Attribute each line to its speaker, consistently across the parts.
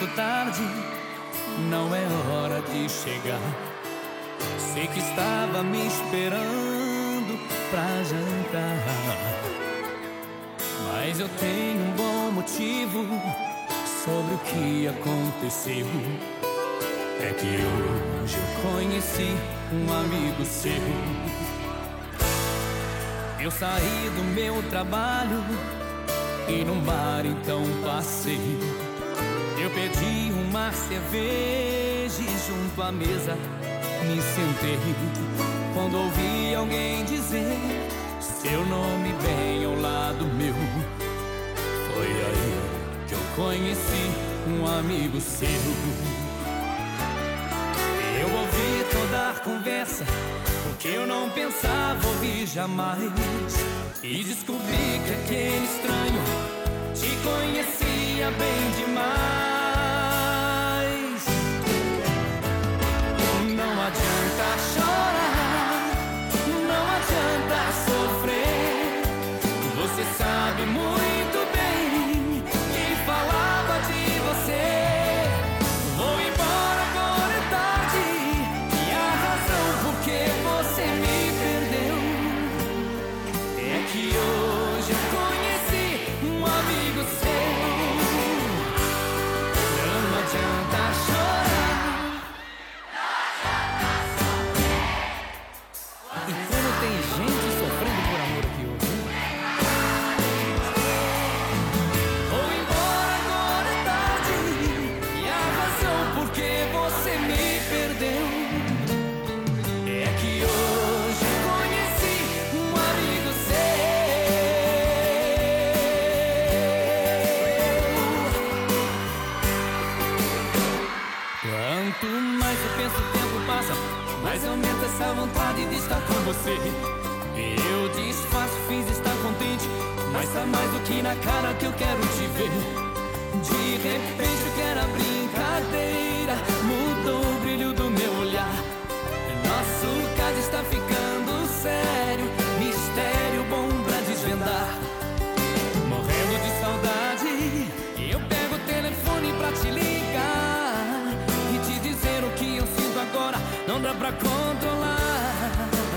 Speaker 1: muito tarde, não é hora de chegar. Sei que estava me esperando pra jantar, mas eu tenho um bom motivo sobre o que aconteceu. É que hoje eu conheci um amigo seu. Eu saí do meu trabalho e num bar então passei. Eu pedi uma cerveja e junto à mesa me sentei. Quando ouvi alguém dizer seu nome bem ao lado meu, foi aí que eu conheci um amigo seu. Eu ouvi toda a conversa, o que eu não pensava ouvir jamais, e descobri que aquele estranho te conhecia bem demais. Não adianta chorar, não adianta sofrer. Você sabe muito bem quem falava de você. Vou embora, agora é tarde, e a razão por que você me perdeu é que hoje eu conheci um amigo seu. Não adianta chorar, e como tem gente sofrendo por amor aqui hoje, hein? Vou embora, agora é tarde, e a razão por que você me perdeu é que hoje eu conheci um amigo seu. Quanto mais eu penso, o tempo passa, mais aumenta essa vontade de estar com você. Eu disfarço, fiz estar contente, mas tá mais do que na cara que eu quero te ver. De repente o que era brincadeira mudou o brilho do meu olhar. Nosso caso está ficando sério, mistério bom pra desvendar. Morrendo de saudade, eu pego o telefone pra te ligar e te dizer o que eu sinto agora não dá pra controlar.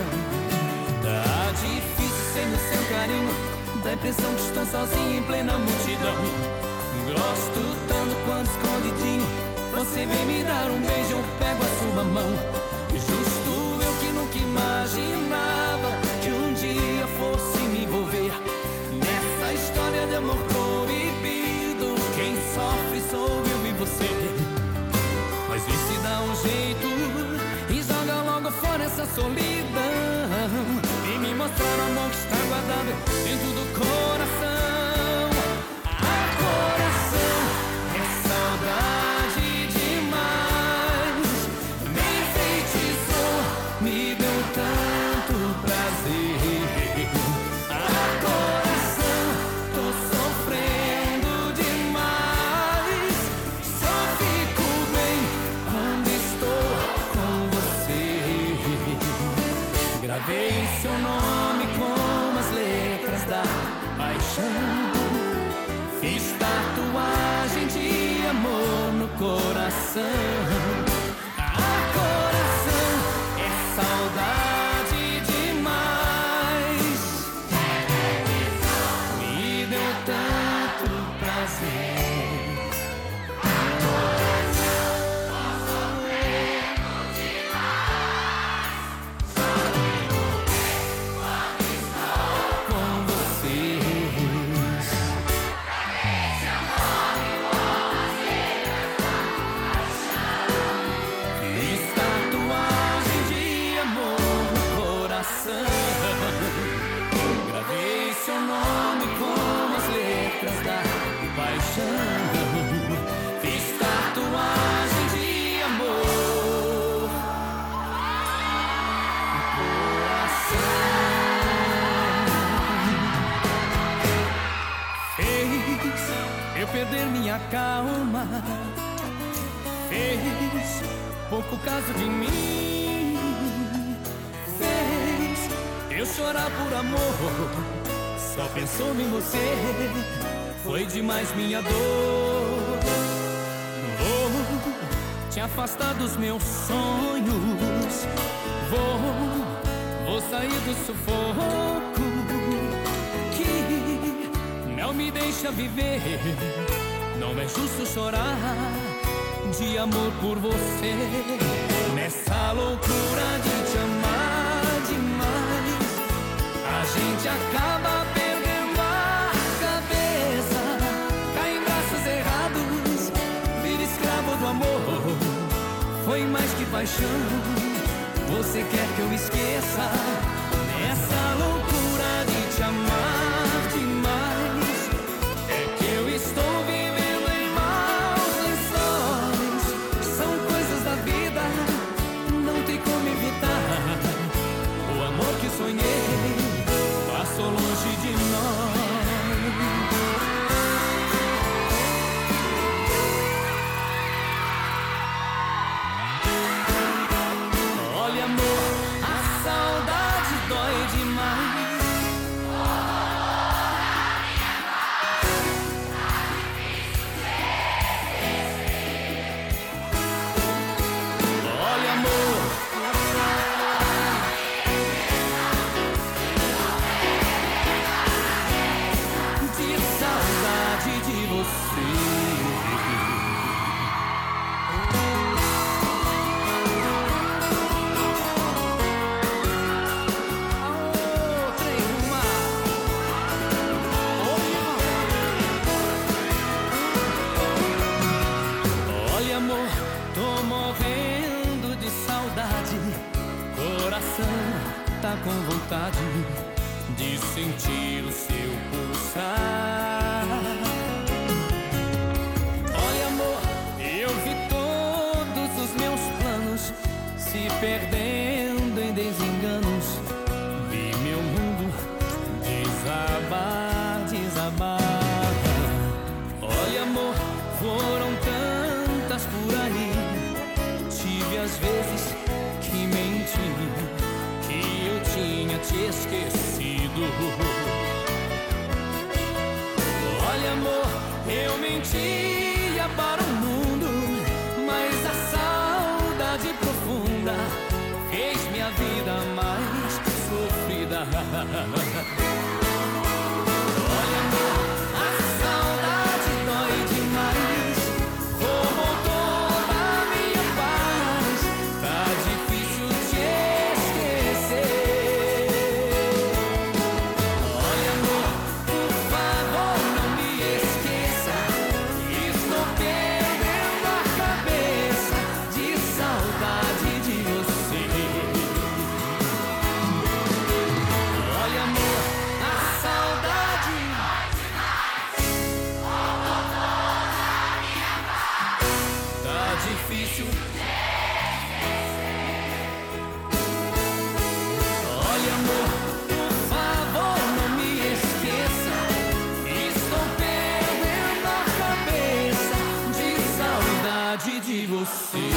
Speaker 1: Tá difícil sem o seu carinho, dá a impressão que estou sozinho em plena multidão. Gosto tanto quanto escondidinho, você vem me dar um beijo, eu pego a sua mão. Justo eu que nunca imaginava que um dia fosse me envolver nessa história de amor proibido. Quem sofre sou eu e você. Mas vê se dá um jeito e joga logo fora essa solidão e me mostrar o amor que está guardado dentro do coração. Ah, coração, é saudade demais, me enfeitiçou, me deu tanto prazer. Ah, coração, tô sofrendo demais, só fico bem quando estou com você. Gravei seu nome com as letras da paixão, fiz tatuagem de amor no coração. Ah, coração, é saudade demais, me deu tanto prazer. Com vocês, fiz tatuagem de amor no coração. Gravei seu nome com as letras da paixão, fiz tatuagem de amor no coração. Fez eu perder minha calma, fez pouco caso de mim, fez eu chorar por amor, só pensou em você, foi demais minha dor. se afastar dos meus sonhos. Vou sair do sufoco que não me deixa viver. Não é justo chorar de amor por você. Nessa loucura de te amar demais, a gente acaba perdendo a cabeça. Cai em braços errados, vira escravo do amor. Foi mais que paixão, você quer que eu esqueça. Nessa loucura de te amar demais, é que eu estou vivendo em maus lençóis. São coisas da vida, não tem como evitar. O amor que sonhei passou longe de nós. Olha, amor, a saudade dói demais. Olha, amor, de saudade de você. Olha, amor, tô morrendo de saudade. Coração tá com vontade de sentir o seu pulsar. Olha, amor, eu vi todos os meus planos se perdendo em desenganos. Vi meu mundo desabar, desabar. Olha, amor, foram tantas por aí. Tive as vezes que menti, que eu tinha te esquecido. Olha, amor, eu mentia para o mundo, mas a saudade profunda fez minha vida mais sofrida. Olha, amor, a saudade dói demais. Roubou toda a minha paz. Tá difícil te esquecer. Olha, amor, por favor, não me esqueça. Estou perdendo a cabeça de saudade de você. Olha, amor, a saudade tá difícil. Olha, amor, por favor, não me esqueça. Estou perdendo a cabeça de saudade de você.